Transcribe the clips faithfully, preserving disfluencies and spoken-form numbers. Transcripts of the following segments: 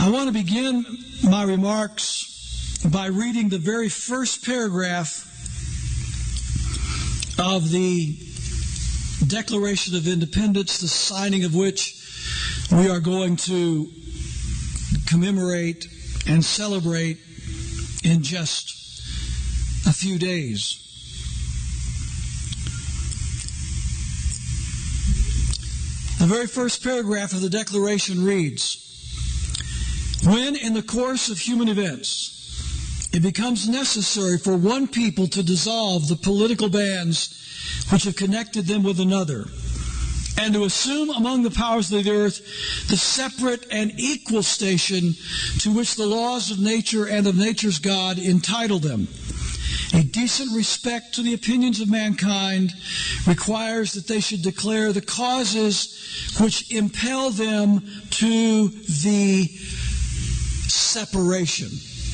I want to begin my remarks by reading the very first paragraph of the Declaration of Independence, the signing of which we are going to commemorate and celebrate in just a few days. The very first paragraph of the Declaration reads, "When in the course of human events it becomes necessary for one people to dissolve the political bands which have connected them with another, and to assume among the powers of the earth the separate and equal station to which the laws of nature and of nature's God entitle them, a decent respect to the opinions of mankind requires that they should declare the causes which impel them to the separation."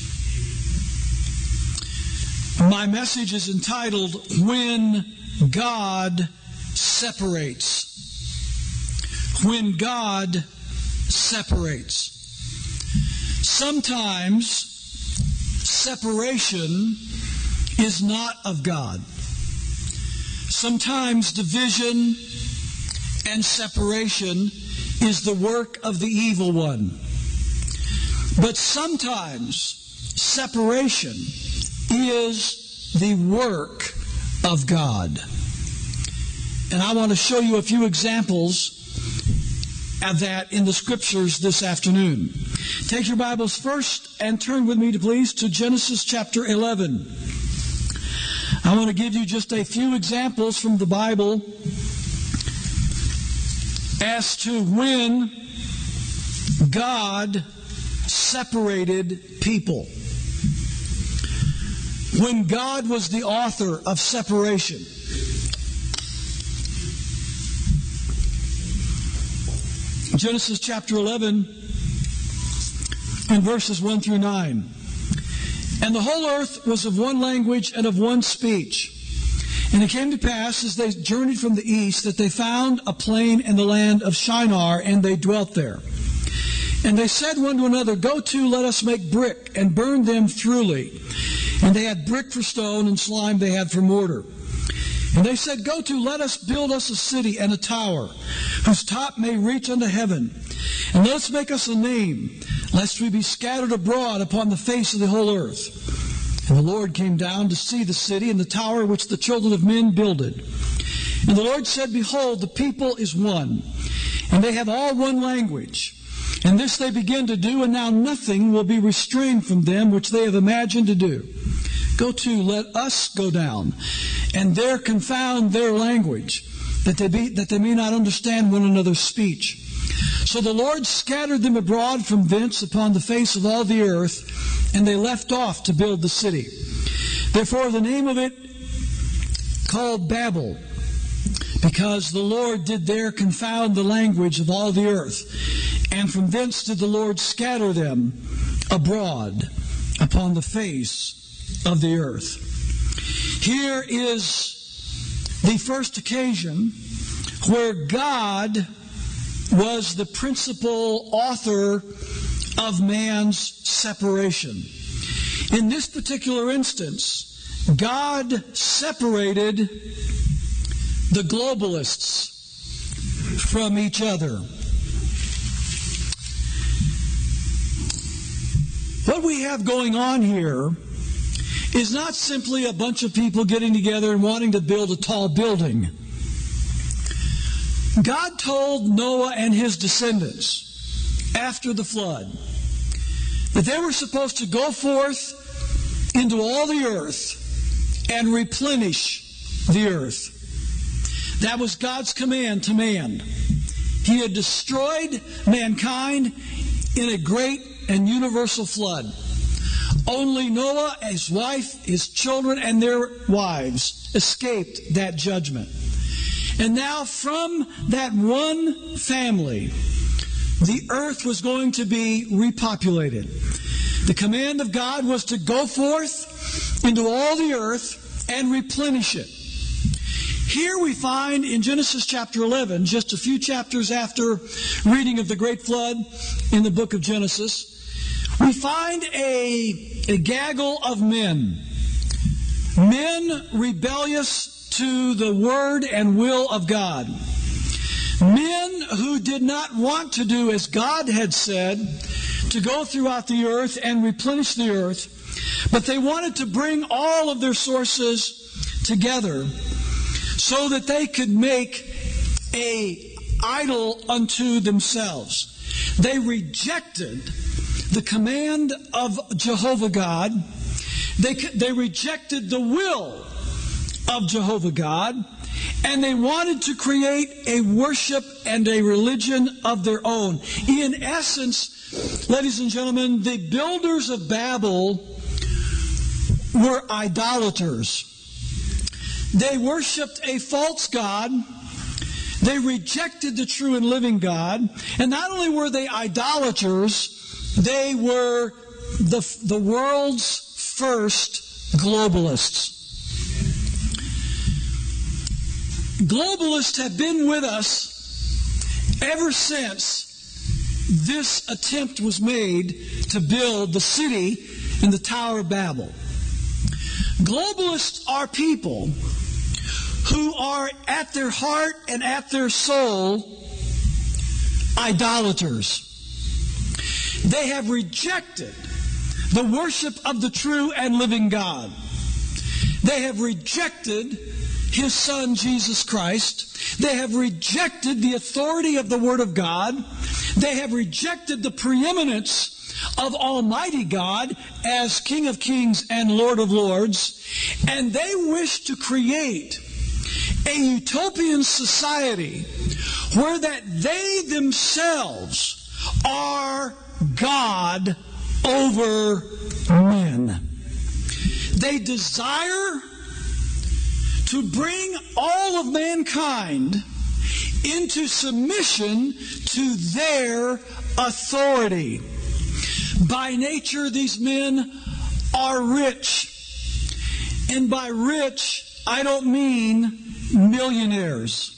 My message is entitled, "When God Separates." When God separates. Sometimes separation is not of God. Sometimes division and separation is the work of the evil one. But sometimes separation is the work of God. And I want to show you a few examples of that in the Scriptures this afternoon. Take your Bibles first and turn with me, please, to Genesis chapter eleven. I want to give you just a few examples from the Bible as to when God separated people. When God was the author of separation. Genesis chapter eleven and verses one through nine. "And the whole earth was of one language and of one speech. And it came to pass, as they journeyed from the east, that they found a plain in the land of Shinar, and they dwelt there. And they said one to another, Go to, let us make brick, and burn them throughly. And they had brick for stone, and slime they had for mortar. And they said, Go to, let us build us a city and a tower, whose top may reach unto heaven. And let us make us a name, lest we be scattered abroad upon the face of the whole earth. And the Lord came down to see the city and the tower which the children of men builded. And the Lord said, Behold, the people is one, and they have all one language. And this they begin to do, and now nothing will be restrained from them which they have imagined to do. Go to, let us go down, and there confound their language, that they be, that they may not understand one another's speech. So the Lord scattered them abroad from thence upon the face of all the earth, and they left off to build the city. Therefore the name of it called Babel, because the Lord did there confound the language of all the earth. And from thence did the Lord scatter them abroad upon the face of the earth. Here is the first occasion where God was the principal author of man's separation. In this particular instance, God separated the globalists from each other. What we have going on here is not simply a bunch of people getting together and wanting to build a tall building. God told Noah and his descendants after the flood that they were supposed to go forth into all the earth and replenish the earth. That was God's command to man. He had destroyed mankind in a great and universal flood. Only Noah, his wife, his children, and their wives escaped that judgment. And now from that one family, the earth was going to be repopulated. The command of God was to go forth into all the earth and replenish it. Here we find in Genesis chapter eleven, just a few chapters after reading of the great flood in the book of Genesis, we find a, a gaggle of men. Men rebellious to the word and will of God. Men who did not want to do as God had said, to go throughout the earth and replenish the earth, but they wanted to bring all of their sources together so that they could make a idol unto themselves. They rejected the command of Jehovah God. They, they rejected the will of Jehovah God, and they wanted to create a worship and a religion of their own. In essence, ladies and gentlemen, the builders of Babel were idolaters. They worshipped a false god. They rejected the true and living God. And not only were they idolaters, they were the, the world's first globalists. Globalists have been with us ever since this attempt was made to build the city in the Tower of Babel. Globalists are people who are at their heart and at their soul idolaters. They have rejected the worship of the true and living God. They have rejected His Son, Jesus Christ. They have rejected the authority of the Word of God. They have rejected the preeminence of Almighty God as King of Kings and Lord of Lords. And they wish to create a utopian society where that they themselves are God over men. They desire to bring all of mankind into submission to their authority. By nature, these men are rich. And by rich, I don't mean millionaires.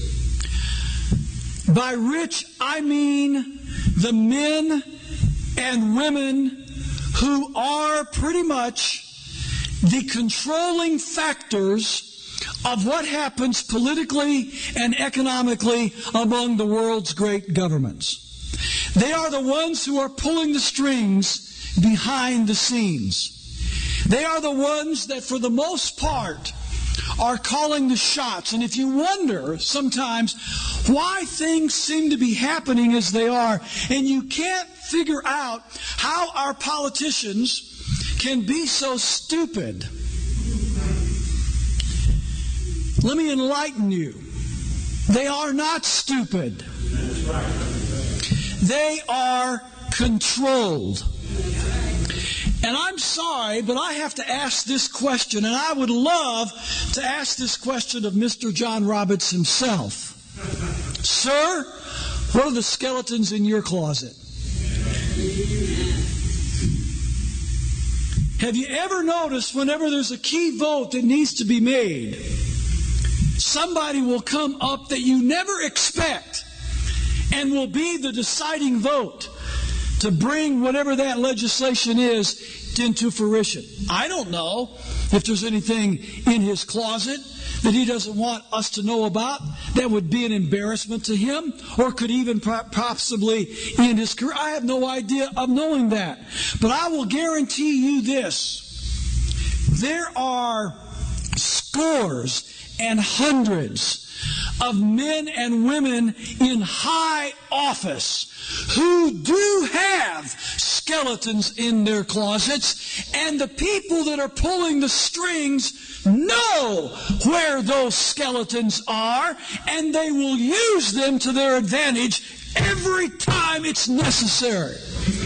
By rich, I mean the men and women who are pretty much the controlling factors of what happens politically and economically among the world's great governments. They are the ones who are pulling the strings behind the scenes. They are the ones that, for the most part, are calling the shots. And if you wonder sometimes why things seem to be happening as they are, and you can't figure out how our politicians can be so stupid, let me enlighten you. They are not stupid. They are controlled. And I'm sorry, but I have to ask this question, and I would love to ask this question of Mister John Roberts himself. Sir, what are the skeletons in your closet? Have you ever noticed whenever there's a key vote that needs to be made, somebody will come up that you never expect and will be the deciding vote to bring whatever that legislation is into fruition? I don't know if there's anything in his closet that he doesn't want us to know about that would be an embarrassment to him, or could even possibly end his career. I have no idea of knowing that. But I will guarantee you this. There are scores and hundreds of men and women in high office who do have skeletons in their closets, and the people that are pulling the strings know where those skeletons are, and they will use them to their advantage every time it's necessary.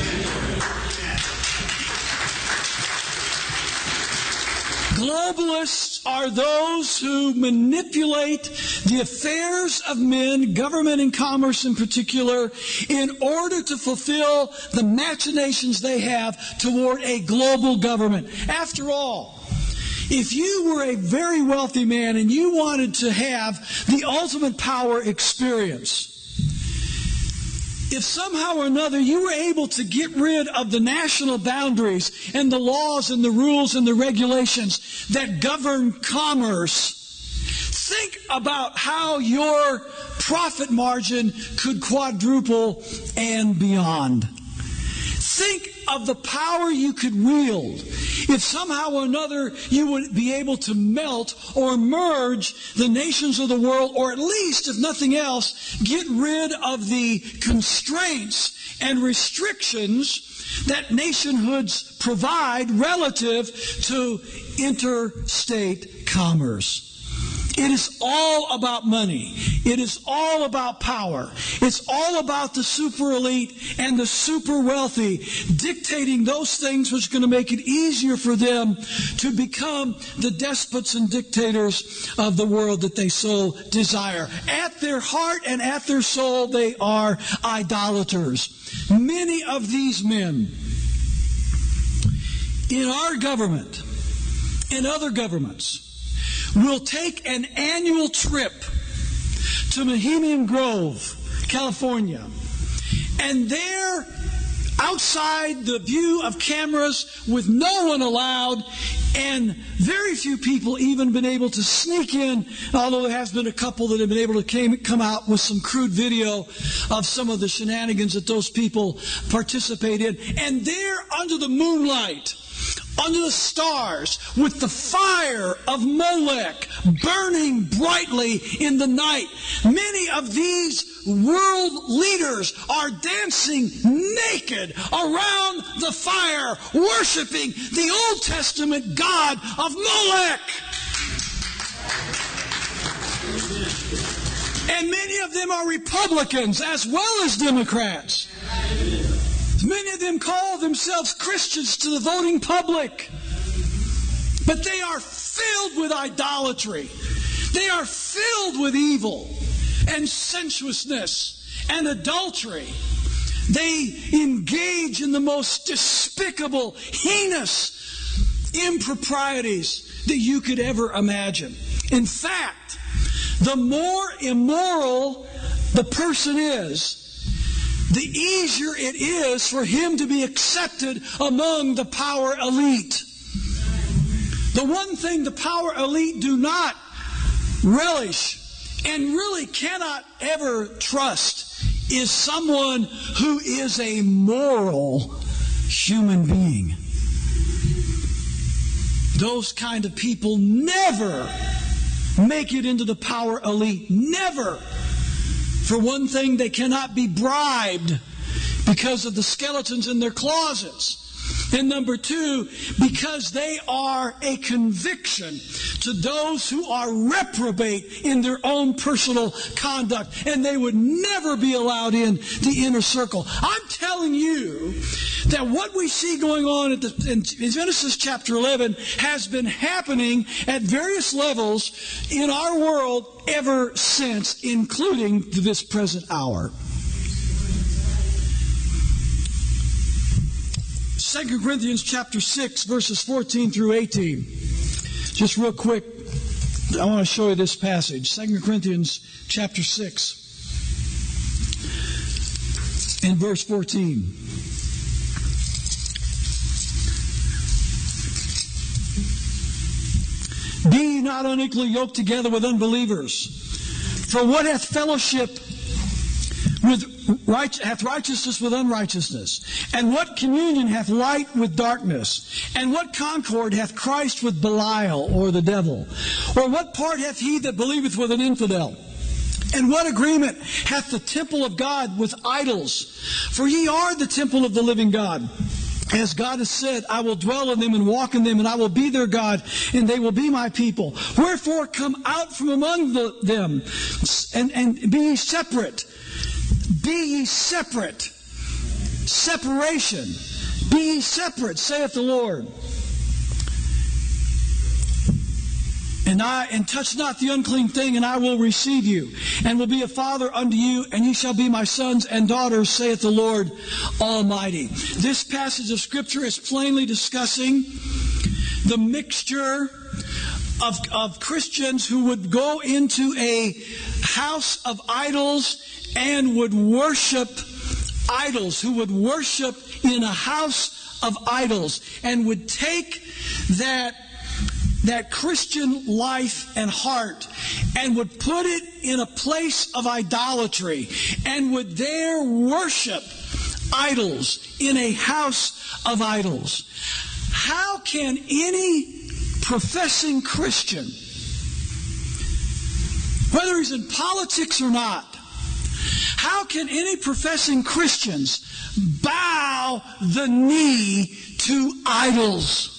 Globalists are those who manipulate the affairs of men, government and commerce in particular, in order to fulfill the machinations they have toward a global government. After all, if you were a very wealthy man and you wanted to have the ultimate power experience, if somehow or another you were able to get rid of the national boundaries and the laws and the rules and the regulations that govern commerce, think about how your profit margin could quadruple and beyond. Think of the power you could wield if somehow or another you would be able to melt or merge the nations of the world, or at least, if nothing else, get rid of the constraints and restrictions that nationhoods provide relative to interstate commerce. It is all about money. It is all about power. It's all about the super elite and the super wealthy dictating those things which are going to make it easier for them to become the despots and dictators of the world that they so desire. At their heart and at their soul, they are idolaters. Many of these men in our government and other governments will take an annual trip to Bohemian Grove, California, and there, outside the view of cameras with no one allowed, and very few people even been able to sneak in, although there has been a couple that have been able to came, come out with some crude video of some of the shenanigans that those people participate in. And there, under the moonlight, under the stars, with the fire of Molech burning brightly in the night, many of these world leaders are dancing naked around the fire, worshiping the Old Testament god of Molech. And many of them are Republicans as well as Democrats. Many of them call themselves Christians to the voting public. But they are filled with idolatry. They are filled with evil and sensuousness and adultery. They engage in the most despicable, heinous improprieties that you could ever imagine. In fact, the more immoral the person is, the easier it is for him to be accepted among the power elite. The one thing the power elite do not relish and really cannot ever trust is someone who is a moral human being. Those kind of people never make it into the power elite. Never. For one thing, they cannot be bribed because of the skeletons in their closets. And number two, because they are a conviction to those who are reprobate in their own personal conduct. And they would never be allowed in the inner circle. I'm telling you that what we see going on at the, in Genesis chapter eleven has been happening at various levels in our world ever since, including this present hour. Second Corinthians chapter six, verses fourteen through eighteen. Just real quick, I want to show you this passage. Second Corinthians chapter six and verse fourteen. Be ye not unequally yoked together with unbelievers. For what hath fellowship with right, hath righteousness with unrighteousness? And what communion hath light with darkness? And what concord hath Christ with Belial, or the devil? Or what part hath he that believeth with an infidel? And what agreement hath the temple of God with idols? For ye are the temple of the living God. As God has said, I will dwell in them and walk in them, and I will be their God, and they will be my people. Wherefore come out from among the, them, and, and be ye separate. Be ye separate. Separation. Be ye separate, saith the Lord. And I and touch not the unclean thing, and I will receive you, and will be a father unto you, and ye shall be my sons and daughters, saith the Lord Almighty. This passage of Scripture is plainly discussing the mixture of, of Christians who would go into a house of idols and would worship idols, who would worship in a house of idols, and would take that, that Christian life and heart and would put it in a place of idolatry and would there worship idols in a house of idols. How can any professing Christian, whether he's in politics or not, how can any professing Christians bow the knee to idols?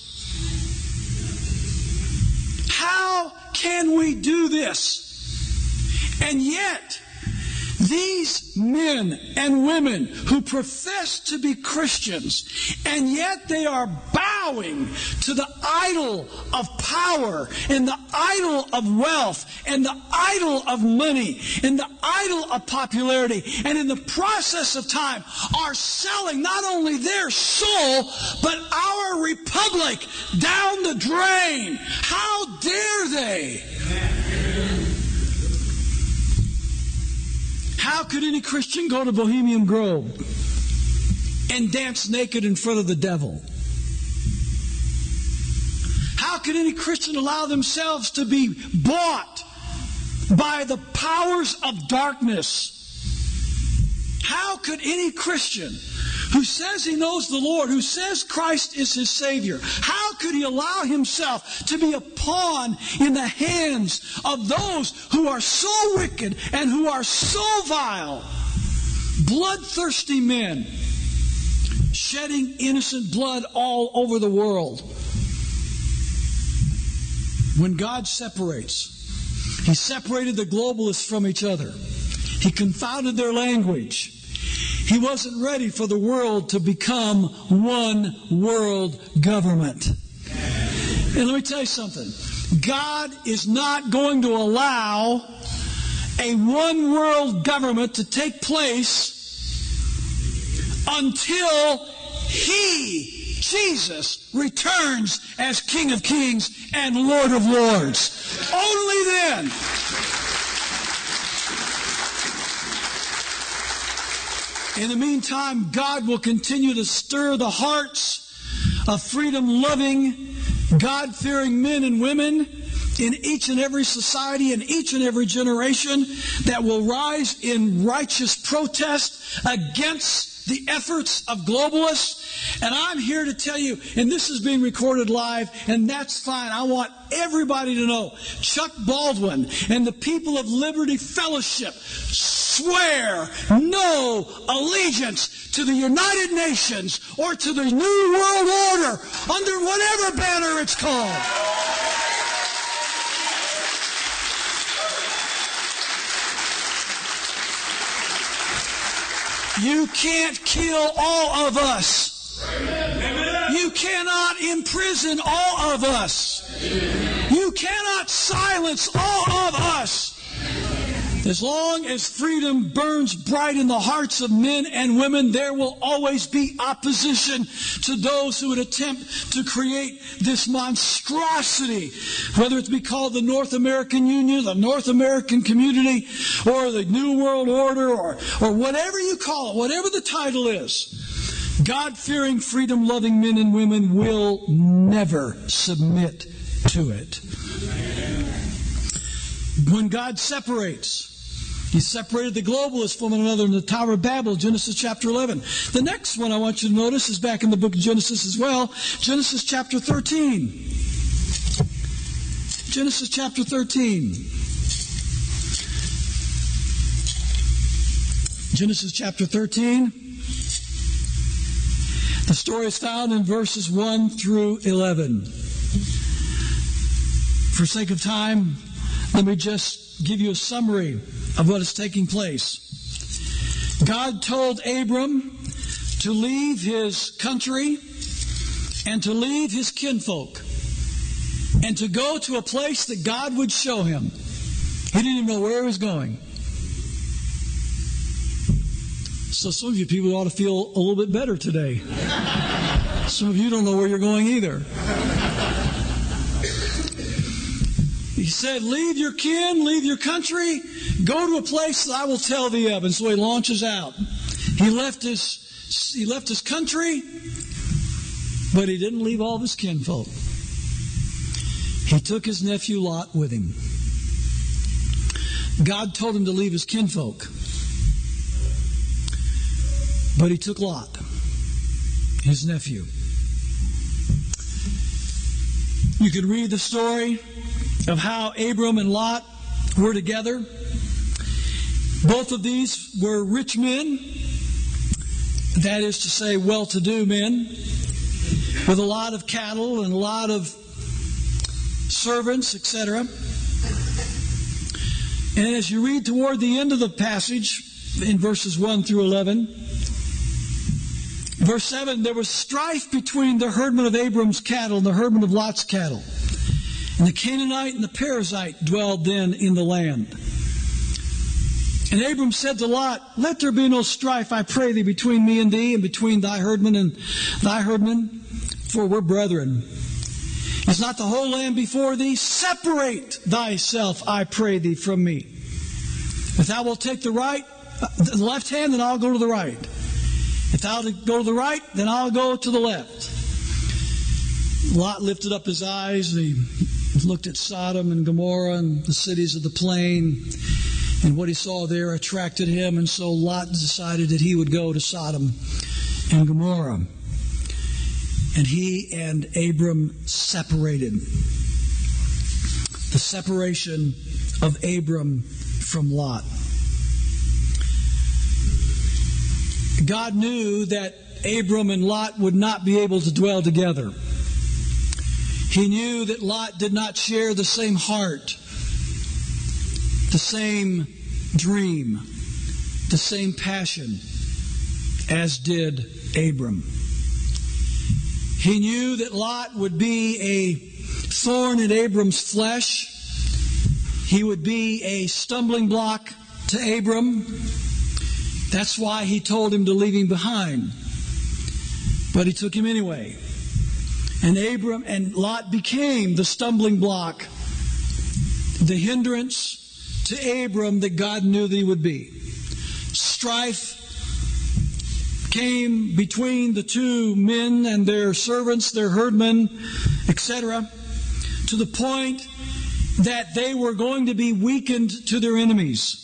How can we do this? And yet, these men and women who profess to be Christians, and yet they are bowing to the idol of power and the idol of wealth and the idol of money and the idol of popularity, and in the process of time are selling not only their soul but our republic down the drain. How dare they? How could any Christian go to Bohemian Grove and dance naked in front of the devil? How could any Christian allow themselves to be bought by the powers of darkness? How could any Christian who says he knows the Lord, who says Christ is his Savior, how could he allow himself to be a pawn in the hands of those who are so wicked and who are so vile? Bloodthirsty men shedding innocent blood all over the world. When God separates, He separated the globalists from each other. He confounded their language. He wasn't ready for the world to become one world government. And let me tell you something. God is not going to allow a one world government to take place until He, Jesus, returns as King of Kings and Lord of Lords. Only then. In the meantime, God will continue to stir the hearts of freedom-loving, God-fearing men and women in each and every society, in each and every generation, that will rise in righteous protest against the efforts of globalists. And I'm here to tell you, and this is being recorded live, and that's fine. I want everybody to know, Chuck Baldwin and the people of Liberty Fellowship swear no allegiance to the United Nations or to the New World Order under whatever banner it's called. You can't kill all of us. Amen. You cannot imprison all of us. Amen. You cannot silence all of us. As long as freedom burns bright in the hearts of men and women, there will always be opposition to those who would attempt to create this monstrosity, whether it be called the North American Union, the North American Community, or the New World Order, or, or whatever you call it, whatever the title is. God-fearing, freedom-loving men and women will never submit to it. When God separates, He separated the globalists from one another in the Tower of Babel, Genesis chapter eleven. The next one I want you to notice is back in the book of Genesis as well, Genesis chapter thirteen. Genesis chapter thirteen. Genesis chapter thirteen. The story is found in verses one through eleven. For sake of time, let me just give you a summary of what is taking place. God told Abram to leave his country and to leave his kinfolk and to go to a place that God would show him. He didn't even know where he was going. So some of you people ought to feel a little bit better today. Some of you don't know where you're going either. He said, leave your kin, leave your country, go to a place that I will tell thee of. And so he launches out. He left his he left his country, but he didn't leave all of his kinfolk. He took his nephew Lot with him. God told him to leave his kinfolk, but he took Lot, his nephew. You could read the story of how Abram and Lot were together. Both of these were rich men, that is to say, well-to-do men, with a lot of cattle and a lot of servants, et cetera. And as you read toward the end of the passage, in verses one through eleven, verse seven, there was strife between the herdmen of Abram's cattle and the herdmen of Lot's cattle. And the Canaanite and the Perizzite dwelled then in the land. And Abram said to Lot, let there be no strife, I pray thee, between me and thee, and between thy herdmen and thy herdmen, for we're brethren. Is not the whole land before thee? Separate thyself, I pray thee, from me. If thou wilt take the right, the left hand, then I'll go to the right. If thou wilt go to the right, then I'll go to the left. Lot lifted up his eyes, and he looked at Sodom and Gomorrah and the cities of the plain. And what he saw there attracted him, and so Lot decided that he would go to Sodom and Gomorrah. And he and Abram separated. The separation of Abram from Lot. God knew that Abram and Lot would not be able to dwell together. He knew that Lot did not share the same heart, the same dream, the same passion as did Abram. He knew that Lot would be a thorn in Abram's flesh. He would be a stumbling block to Abram. That's why he told him to leave him behind. But he took him anyway. And Abram and Lot became the stumbling block, the hindrance to Abram that God knew that he would be. Strife came between the two men and their servants, their herdmen, et cetera, to the point that they were going to be weakened to their enemies.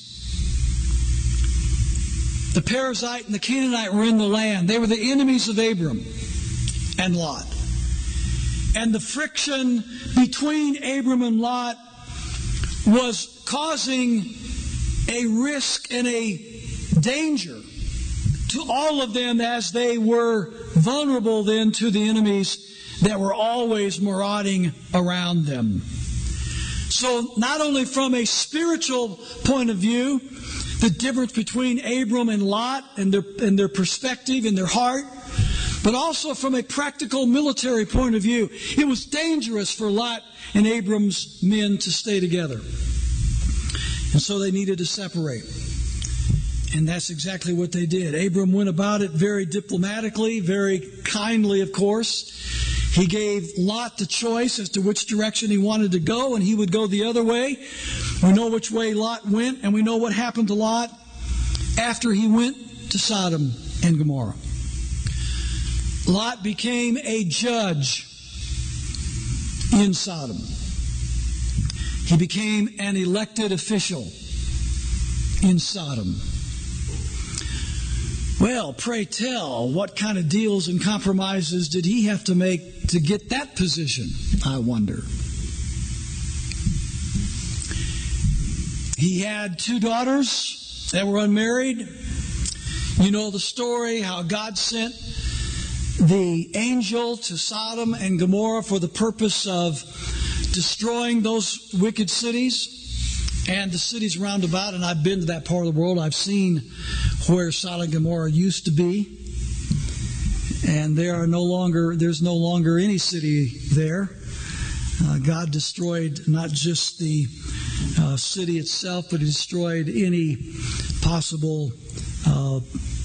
The Perizzite and the Canaanite were in the land. They were the enemies of Abram and Lot. And the friction between Abram and Lot was causing a risk and a danger to all of them, as they were vulnerable then to the enemies that were always marauding around them. So not only from a spiritual point of view, the difference between Abram and Lot and their, and their perspective and their heart, but also from a practical military point of view, it was dangerous for Lot and Abram's men to stay together. And so they needed to separate. And that's exactly what they did. Abram went about it very diplomatically, very kindly, of course. He gave Lot the choice as to which direction he wanted to go, and he would go the other way. We know which way Lot went, and we know what happened to Lot after he went to Sodom and Gomorrah. Lot became a judge in Sodom. He became an elected official in Sodom. Well, pray tell, what kind of deals and compromises did he have to make to get that position, I wonder? He had two daughters that were unmarried. You know the story, how God sent the angel to Sodom and Gomorrah for the purpose of destroying those wicked cities and the cities round about. And I've been to that part of the world. I've seen where Sodom and Gomorrah used to be. And there are no longer, there's no longer any city there. Uh, God destroyed not just the uh, city itself, but He destroyed any possible uh,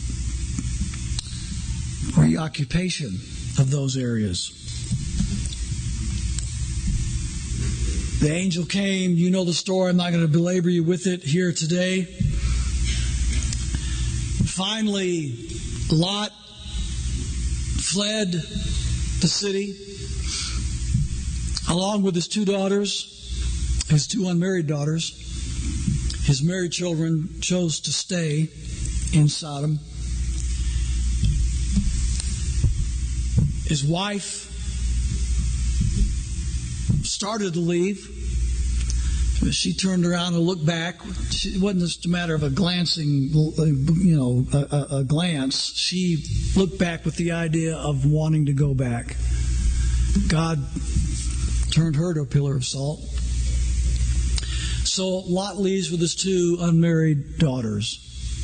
reoccupation of those areas. The angel came, you know the story, I'm not going to belabor you with it here today. Finally, Lot fled the city along with his two daughters, his two unmarried daughters. His married children chose to stay in Sodom. His wife started to leave. She turned around and looked back. It wasn't just a matter of a glancing, you know, a, a, a glance. She looked back with the idea of wanting to go back. God turned her to a pillar of salt. So Lot leaves with his two unmarried daughters.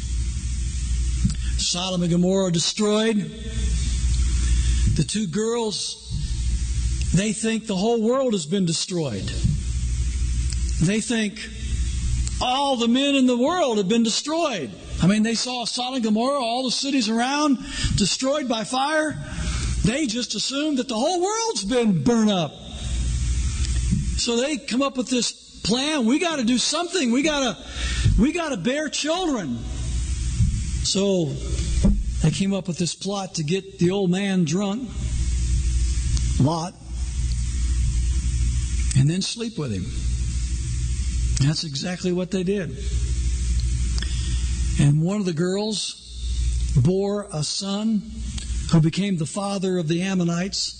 Sodom and Gomorrah are destroyed. The two girls, they think the whole world has been destroyed. They think all the men in the world have been destroyed. I mean, they saw Sodom and Gomorrah, all the cities around, destroyed by fire. They just assumed that the whole world's been burned up. So they come up with this plan. We got to do something. We got to, we got to bear children. So they came up with this plot to get the old man drunk, Lot, and then sleep with him. That's exactly what they did. And one of the girls bore a son who became the father of the Ammonites.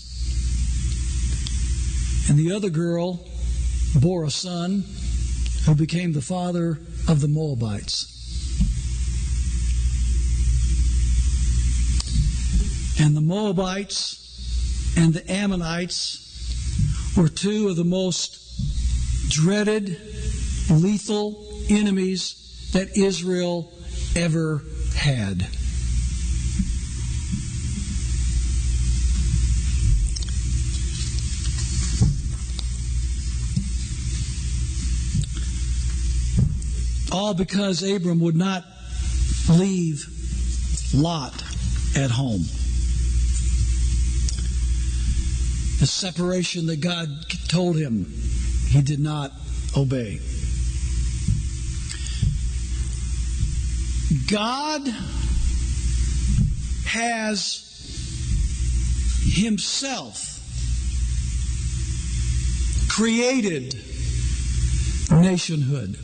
And the other girl bore a son who became the father of the Moabites. And the Moabites and the Ammonites were two of the most dreaded, lethal enemies that Israel ever had. All because Abram would not leave Lot at home. The separation that God told him, he did not obey. God has Himself created nationhood.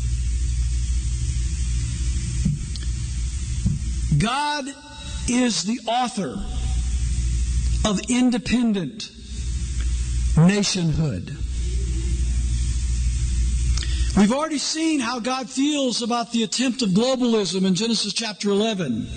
God is the author of independent nationhood. We've already seen how God feels about the attempt of globalism in Genesis chapter eleven.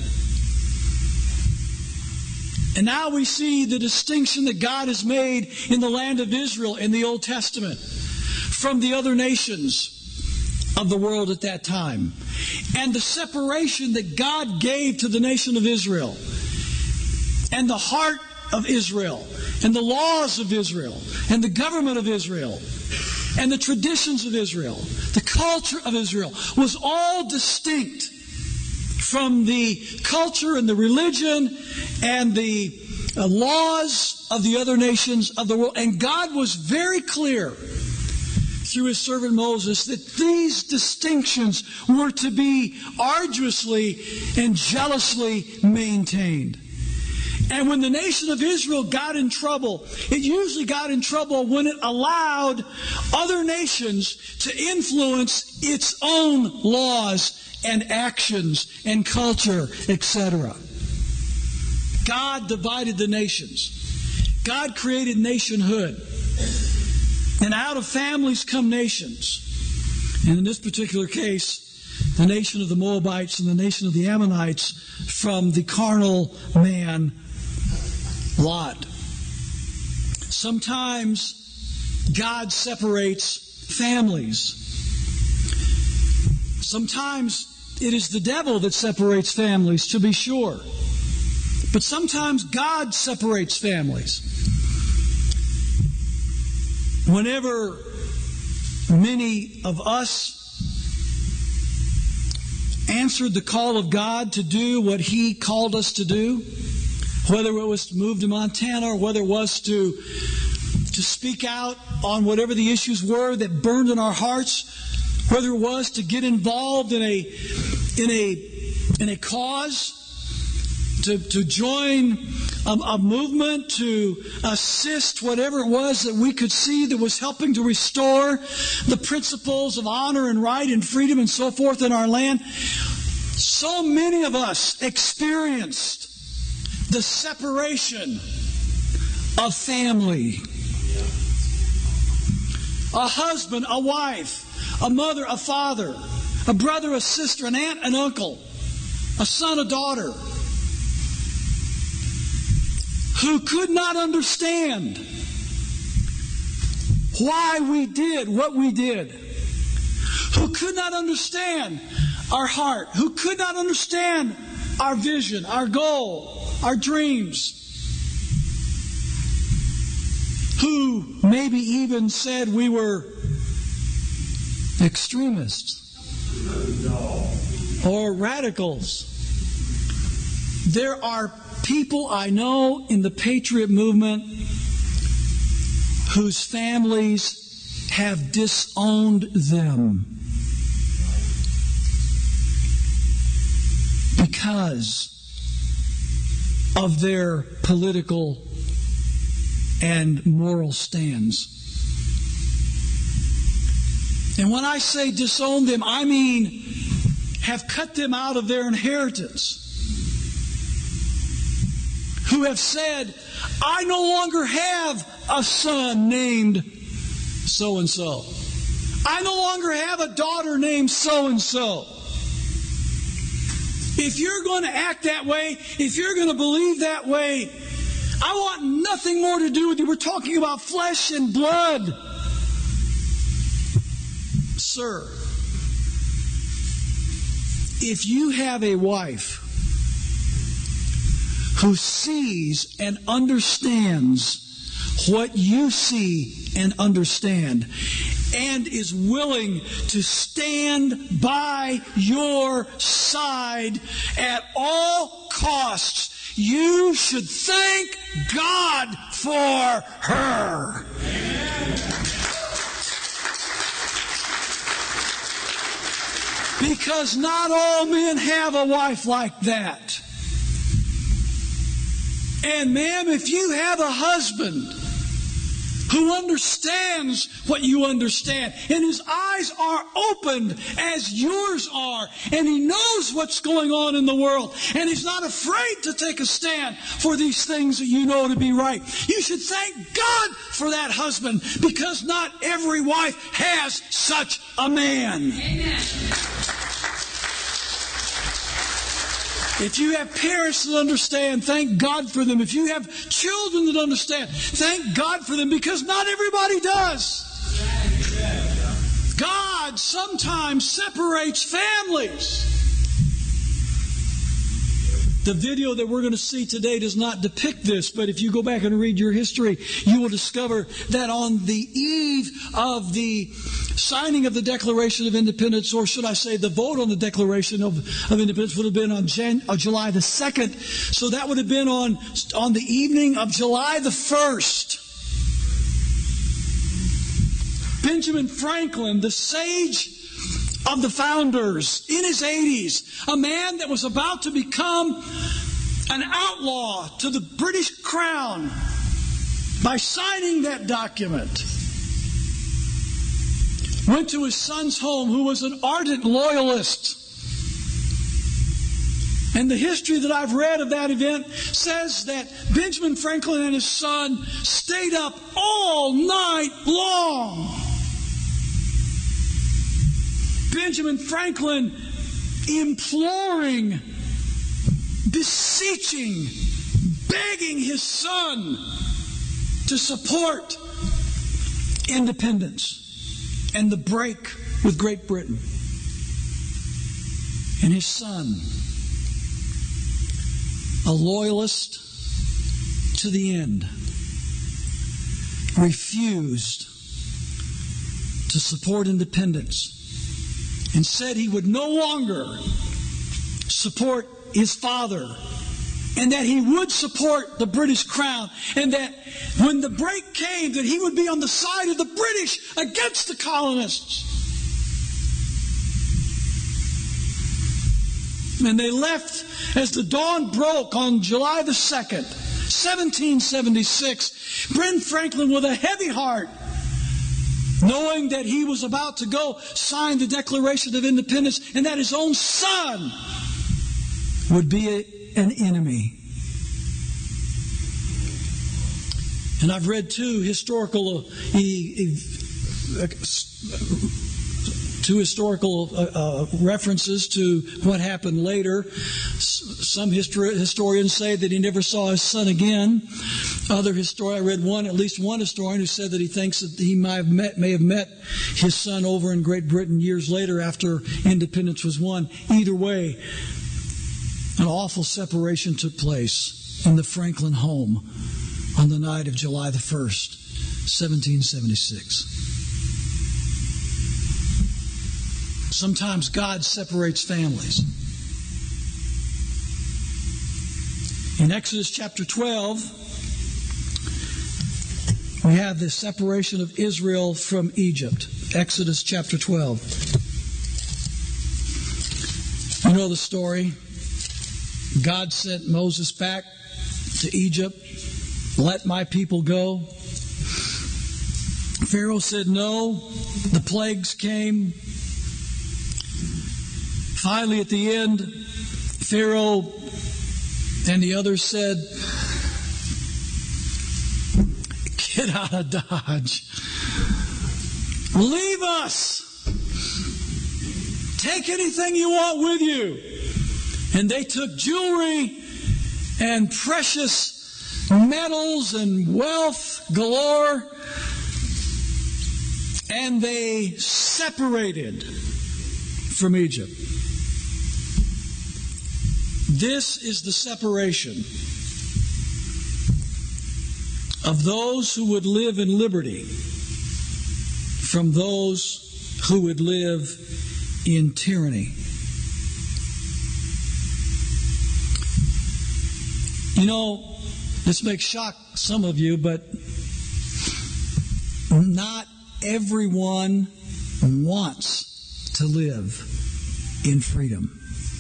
And now we see the distinction that God has made in the land of Israel in the Old Testament from the other nations of the world at that time. And the separation that God gave to the nation of Israel, and the heart of Israel, and the laws of Israel, and the government of Israel, and the traditions of Israel, the culture of Israel, was all distinct from the culture and the religion and the uh, laws of the other nations of the world. And God was very clear through His servant Moses that these distinctions were to be arduously and jealously maintained. And when the nation of Israel got in trouble, it usually got in trouble when it allowed other nations to influence its own laws and actions and culture, et cetera. God divided the nations. God created nationhood. And out of families come nations. And in this particular case, the nation of the Moabites and the nation of the Ammonites from the carnal man, Lot. Sometimes God separates families. Sometimes it is the devil that separates families, to be sure. But sometimes God separates families. Whenever many of us answered the call of God to do what He called us to do, whether it was to move to Montana or whether it was to, to speak out on whatever the issues were that burned in our hearts, whether it was to get involved in a, in a in a cause, to, to join a, a movement, to assist whatever it was that we could see that was helping to restore the principles of honor and right and freedom and so forth in our land. So many of us experienced the separation of family. A husband, a wife, a mother, a father, a brother, a sister, an aunt, an uncle, a son, a daughter, who could not understand why we did what we did, who could not understand our heart, who could not understand our vision, our goal, our dreams, who maybe even said we were extremists or radicals. There are people I know in the Patriot movement whose families have disowned them because of their political and moral stands. And when I say disown them, I mean have cut them out of their inheritance. Who have said, I no longer have a son named so-and-so. I no longer have a daughter named so-and-so. If you're going to act that way, if you're going to believe that way, I want nothing more to do with you. We're talking about flesh and blood. Sir, if you have a wife who sees and understands what you see and understand, and is willing to stand by your side at all costs, you should thank God for her. Because not all men have a wife like that. And ma'am, if you have a husband who understands what you understand, and his eyes are opened as yours are, and he knows what's going on in the world, and he's not afraid to take a stand for these things that you know to be right, you should thank God for that husband, because not every wife has such a man. Amen. If you have parents that understand, thank God for them. If you have children that understand, thank God for them, because not everybody does. God sometimes separates families. The video that we're going to see today does not depict this, but if you go back and read your history, you will discover that on the eve of the signing of the Declaration of Independence, or should I say the vote on the Declaration of, of Independence, would have been on Jan, uh, July the second. So that would have been on, on the evening of July the first. Benjamin Franklin, the sage of the founders, in his eighties, a man that was about to become an outlaw to the British Crown by signing that document, went to his son's home, who was an ardent loyalist. And the history that I've read of that event says that Benjamin Franklin and his son stayed up all night long. Benjamin Franklin imploring, beseeching, begging his son to support independence and the break with Great Britain. And his son, a loyalist to the end, refused to support independence and said he would no longer support his father, and that he would support the British Crown, and that when the break came, that he would be on the side of the British against the colonists. And they left as the dawn broke on July the second, seventeen seventy-six. Ben Franklin, with a heavy heart, knowing that he was about to go sign the Declaration of Independence and that his own son would be a, an enemy. And I've read two historical, uh, e, e, two historical uh, uh, references to what happened later. S- some histori- historians say that he never saw his son again. Other historian, I read one, at least one historian who said that he thinks that he might have met, may have met his son over in Great Britain years later after independence was won. Either way, an awful separation took place in the Franklin home on the night of July the first, seventeen seventy-six. Sometimes God separates families. In Exodus chapter twelve, we have the separation of Israel from Egypt. Exodus chapter twelve. You know the story. God sent Moses back to Egypt. Let my people go. Pharaoh said no. The plagues came. Finally, at the end, Pharaoh and the others said, "Get out of Dodge. Leave us. Take anything you want with you." And they took jewelry and precious metals and wealth galore, and they separated from Egypt. This is the separation of those who would live in liberty from those who would live in tyranny. You know, this may shock some of you, but not everyone wants to live in freedom.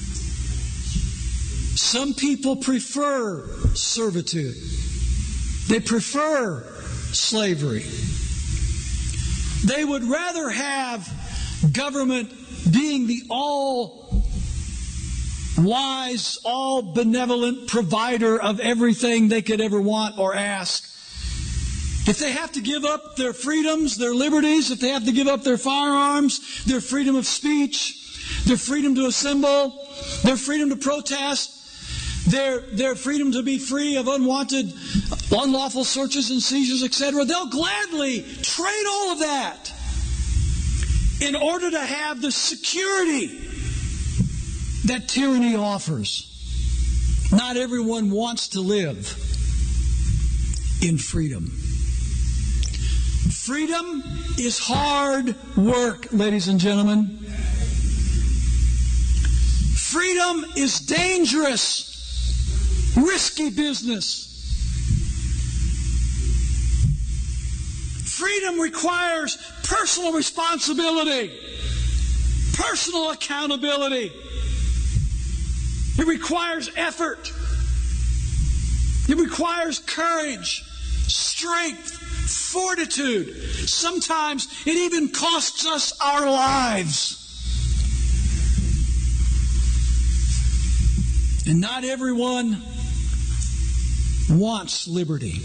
Some people prefer servitude. They prefer slavery. They would rather have government being the all-wise, all-benevolent provider of everything they could ever want or ask. If they have to give up their freedoms, their liberties, if they have to give up their firearms, their freedom of speech, their freedom to assemble, their freedom to protest, their, their freedom to be free of unwanted, unlawful searches and seizures, et cetera, they'll gladly trade all of that in order to have the security that tyranny offers. Not everyone wants to live in freedom. Freedom is hard work, ladies and gentlemen. Freedom is dangerous, risky business. Freedom requires personal responsibility, personal accountability. It requires effort. It requires courage, strength, fortitude. Sometimes it even costs us our lives. And not everyone wants liberty.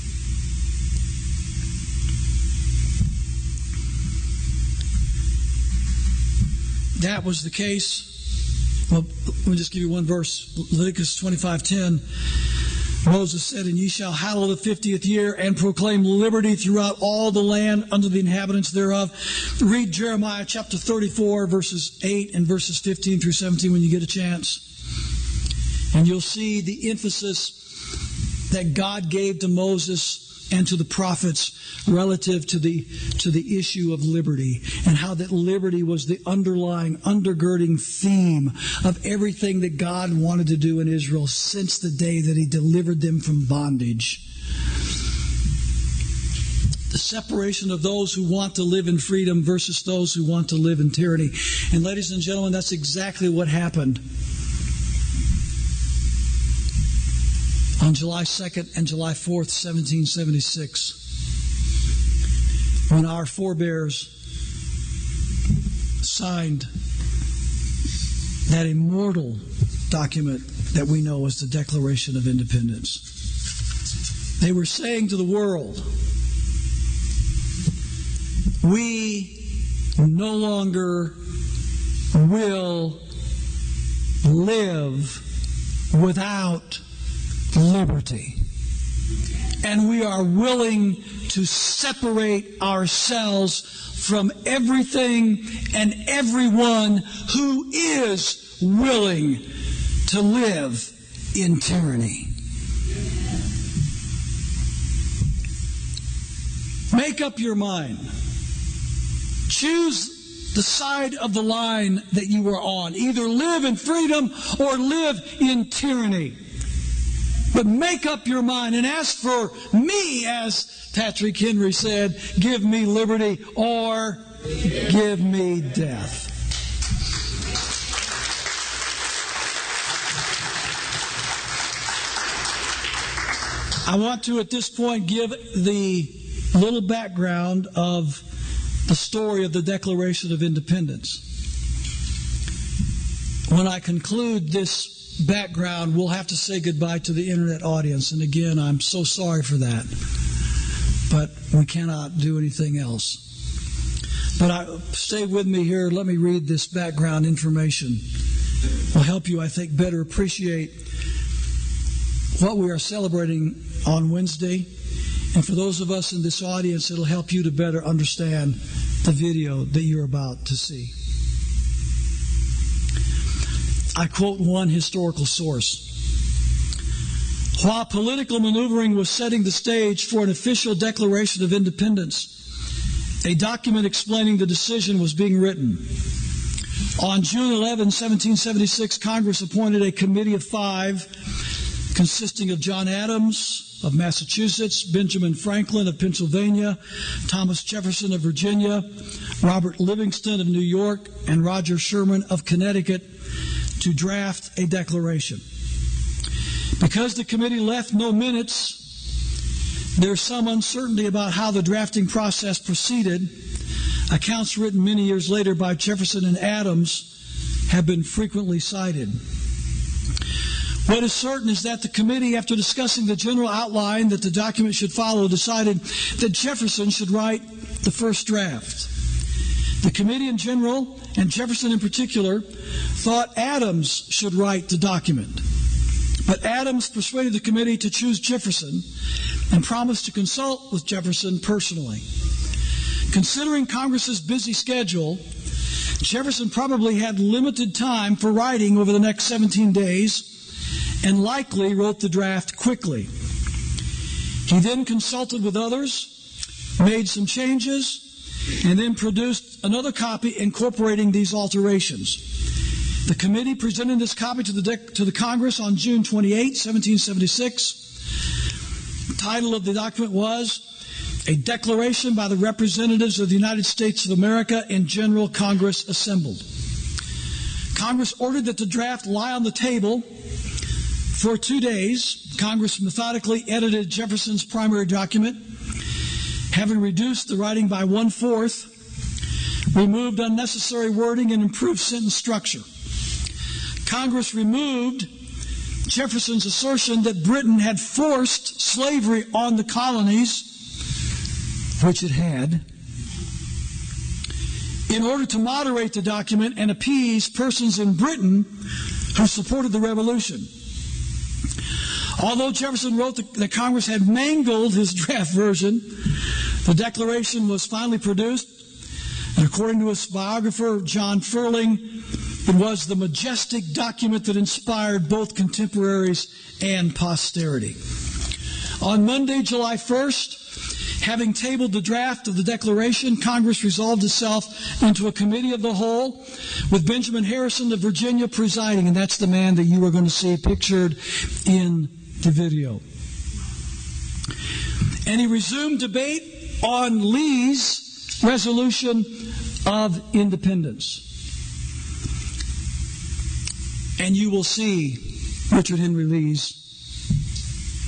That was the case. Well, let me just give you one verse. Leviticus twenty-five ten. Moses said, "And ye shall hallow the fiftieth year, and proclaim liberty throughout all the land unto the inhabitants thereof." Read Jeremiah chapter thirty-four, verses eight and verses fifteen through seventeen when you get a chance. And you'll see the emphasis that God gave to Moses and to the prophets relative to the to the issue of liberty, and how that liberty was the underlying, undergirding theme of everything that God wanted to do in Israel since the day that He delivered them from bondage. The separation of those who want to live in freedom versus those who want to live in tyranny. And ladies and gentlemen, that's exactly what happened on July second and July fourth, seventeen seventy-six, when our forebears signed that immortal document that we know as the Declaration of Independence. They were saying to the world, we no longer will live without liberty. And we are willing to separate ourselves from everything and everyone who is willing to live in tyranny. Make up your mind. Choose the side of the line that you are on. Either live in freedom or live in tyranny. But make up your mind and ask for me, as Patrick Henry said, give me liberty or give me death. I want to, at this point, give the little background of the story of the Declaration of Independence. When I conclude this background, we'll have to say goodbye to the internet audience. And again, I'm so sorry for that. But we cannot do anything else. But I, stay with me here. Let me read this background information. It will help you, I think, better appreciate what we are celebrating on Wednesday. And for those of us in this audience, it'll help you to better understand the video that you're about to see. I quote one historical source. While political maneuvering was setting the stage for an official Declaration of Independence, a document explaining the decision was being written. On June eleventh, seventeen seventy-six, Congress appointed a committee of five consisting of John Adams of Massachusetts, Benjamin Franklin of Pennsylvania, Thomas Jefferson of Virginia, Robert Livingston of New York, and Roger Sherman of Connecticut to draft a declaration. Because the committee left no minutes, there's some uncertainty about how the drafting process proceeded. Accounts written many years later by Jefferson and Adams have been frequently cited. What is certain is that the committee, after discussing the general outline that the document should follow, decided that Jefferson should write the first draft. The committee in general, and Jefferson in particular, thought Adams should write the document. But Adams persuaded the committee to choose Jefferson and promised to consult with Jefferson personally. Considering Congress's busy schedule, Jefferson probably had limited time for writing over the next seventeen days and likely wrote the draft quickly. He then consulted with others, made some changes, and then produced another copy incorporating these alterations. The committee presented this copy to the, dec- to the Congress on June twenty-eighth, seventeen seventy-six. The title of the document was A Declaration by the Representatives of the United States of America in General Congress Assembled. Congress ordered that the draft lie on the table for two days. Congress methodically edited Jefferson's primary document, having reduced the writing by one-fourth, removed unnecessary wording, and improved sentence structure. Congress removed Jefferson's assertion that Britain had forced slavery on the colonies, which it had, in order to moderate the document and appease persons in Britain who supported the revolution. Although Jefferson wrote that Congress had mangled his draft version, the Declaration was finally produced, and according to his biographer, John Ferling, it was the majestic document that inspired both contemporaries and posterity. On Monday, July first, having tabled the draft of the Declaration, Congress resolved itself into a committee of the whole, with Benjamin Harrison of Virginia presiding, and that's the man that you are going to see pictured in the video. And he resumed debate on Lee's resolution of independence. And you will see Richard Henry Lee's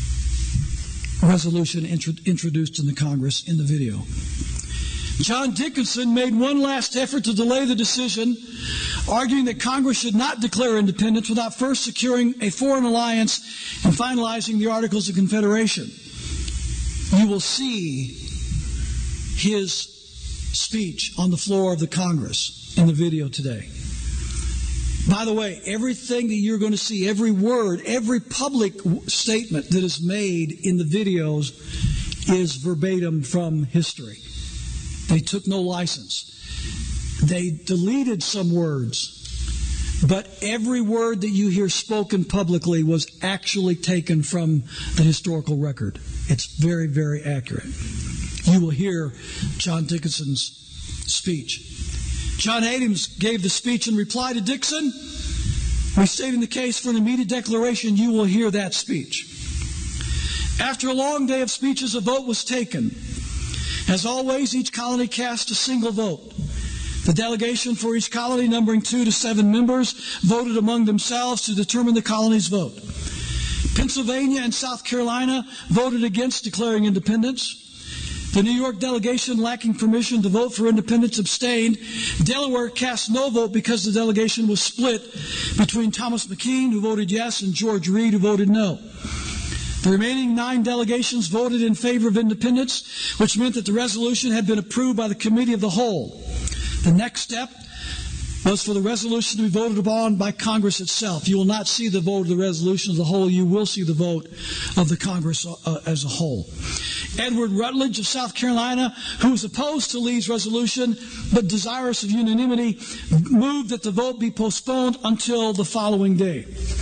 resolution intro- introduced in the Congress in the video. John Dickinson made one last effort to delay the decision, arguing that Congress should not declare independence without first securing a foreign alliance and finalizing the Articles of Confederation. You will see his speech on the floor of the Congress in the video today. By the way, everything that you're going to see, every word, every public statement that is made in the videos is verbatim from history. They took no license. They deleted some words, but every word that you hear spoken publicly was actually taken from the historical record. It's very, very accurate. You will hear John Dickinson's speech. John Adams gave the speech in reply to Dixon, restating the case for an immediate declaration. You will hear that speech. After a long day of speeches, a vote was taken. As always, each colony cast a single vote. The delegation for each colony, numbering two to seven members, voted among themselves to determine the colony's vote. Pennsylvania and South Carolina voted against declaring independence. The New York delegation, lacking permission to vote for independence, abstained. Delaware cast no vote because the delegation was split between Thomas McKean, who voted yes, and George Reed, who voted no. The remaining nine delegations voted in favor of independence, which meant that the resolution had been approved by the Committee of the Whole. The next step was for the resolution to be voted upon by Congress itself. You will not see the vote of the resolution as a whole. You will see the vote of the Congress uh, as a whole. Edward Rutledge of South Carolina, who was opposed to Lee's resolution but desirous of unanimity, moved that the vote be postponed until the following day.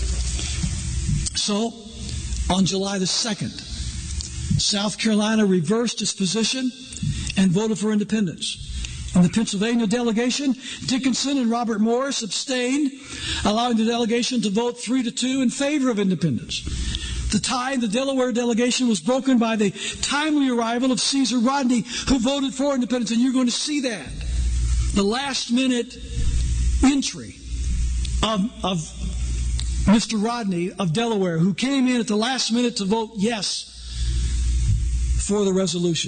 So, on July the second, South Carolina reversed its position and voted for independence. In the Pennsylvania delegation, Dickinson and Robert Morris abstained, allowing the delegation to vote three to two in favor of independence. The tie in the Delaware delegation was broken by the timely arrival of Caesar Rodney, who voted for independence, and you're going to see that. The last-minute entry of, of Mister Rodney of Delaware, who came in at the last minute to vote yes for the resolution.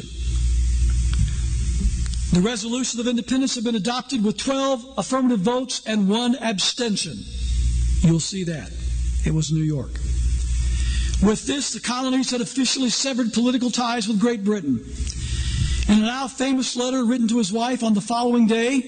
The resolution of independence had been adopted with twelve affirmative votes and one abstention. You'll see that. It was New York. With this, the colonies had officially severed political ties with Great Britain. In a now famous letter written to his wife on the following day,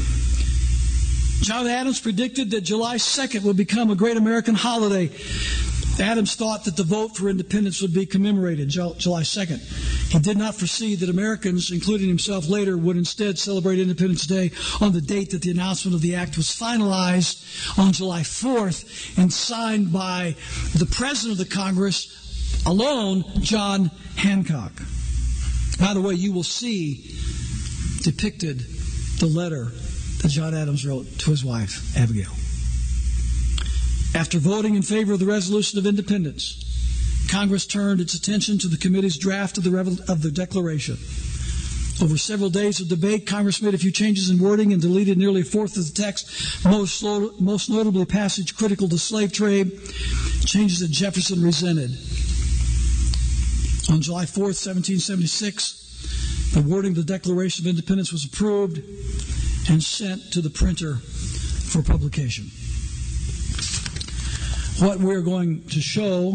John Adams predicted that July second would become a great American holiday. Adams thought that the vote for independence would be commemorated July second. He did not foresee that Americans, including himself later, would instead celebrate Independence Day on the date that the announcement of the act was finalized on July fourth and signed by the President of the Congress alone, John Hancock. By the way, you will see depicted the letter that John Adams wrote to his wife, Abigail. After voting in favor of the resolution of independence, Congress turned its attention to the committee's draft of the, Revel- of the Declaration. Over several days of debate, Congress made a few changes in wording and deleted nearly a fourth of the text, most, slow, most notably a passage critical to slave trade, changes that Jefferson resented. On July fourth, seventeen seventy-six, the wording of the Declaration of Independence was approved and sent to the printer for publication. What we're going to show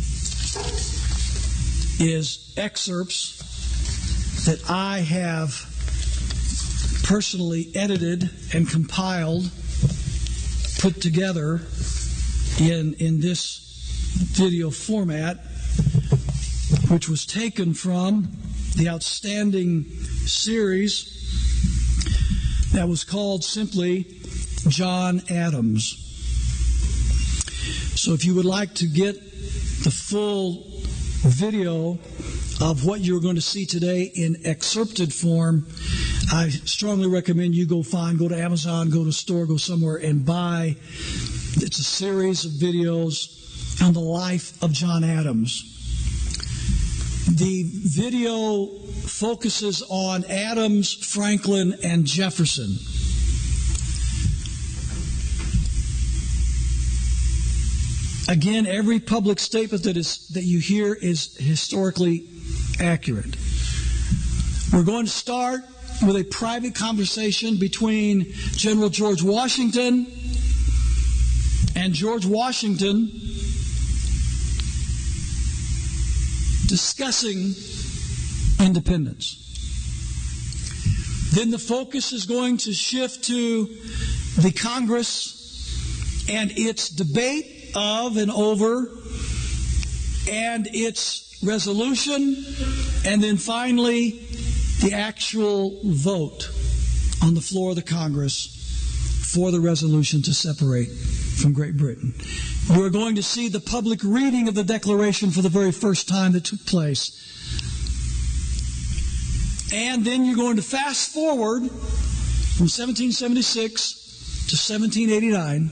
is excerpts that I have personally edited and compiled, put together in, in this video format, which was taken from the outstanding series that was called simply John Adams. So if you would like to get the full video of what you're going to see today in excerpted form, I strongly recommend you go find, go to Amazon, go to a store, go somewhere and buy. It's a series of videos on the life of John Adams. The video focuses on Adams, Franklin, and Jefferson. Again, every public statement that is that you hear is historically accurate. We're going to start with a private conversation between General George Washington and George Washington discussing independence. Then the focus is going to shift to the Congress and its debate of and over and its resolution, and then finally the actual vote on the floor of the Congress for the resolution to separate from Great Britain. You are going to see the public reading of the Declaration for the very first time that took place. And then you're going to fast forward from seventeen seventy-six to seventeen eighty-nine,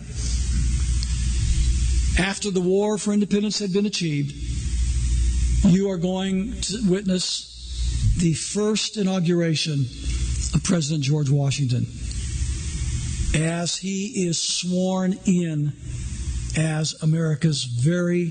after the war for independence had been achieved. You are going to witness the first inauguration of President George Washington as he is sworn in as America's very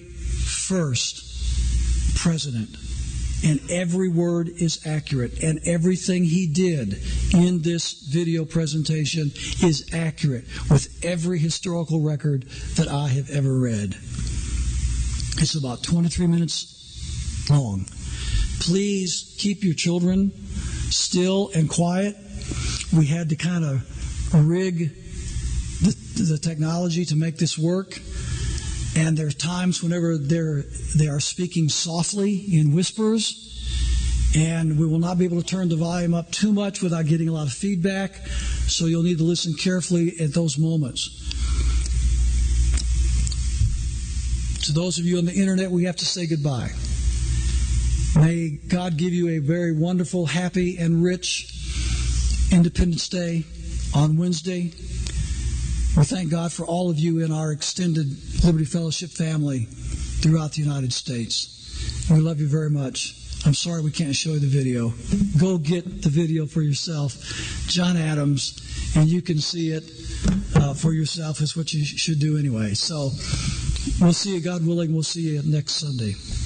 first president. And every word is accurate, and everything he did in this video presentation is accurate with every historical record that I have ever read. It's about twenty-three minutes long. Please keep your children still and quiet. We had to kind of rig the, the technology to make this work. And there's times whenever they're, they are speaking softly in whispers, and we will not be able to turn the volume up too much without getting a lot of feedback, so you'll need to listen carefully at those moments. To those of you on the internet, we have to say goodbye. May God give you a very wonderful, happy, and rich Independence Day on Wednesday. We thank God for all of you in our extended Liberty Fellowship family throughout the United States. We love you very much. I'm sorry we can't show you the video. Go get the video for yourself. John Adams, and you can see it uh, for yourself. Is what you should do anyway. So we'll see you, God willing, we'll see you next Sunday.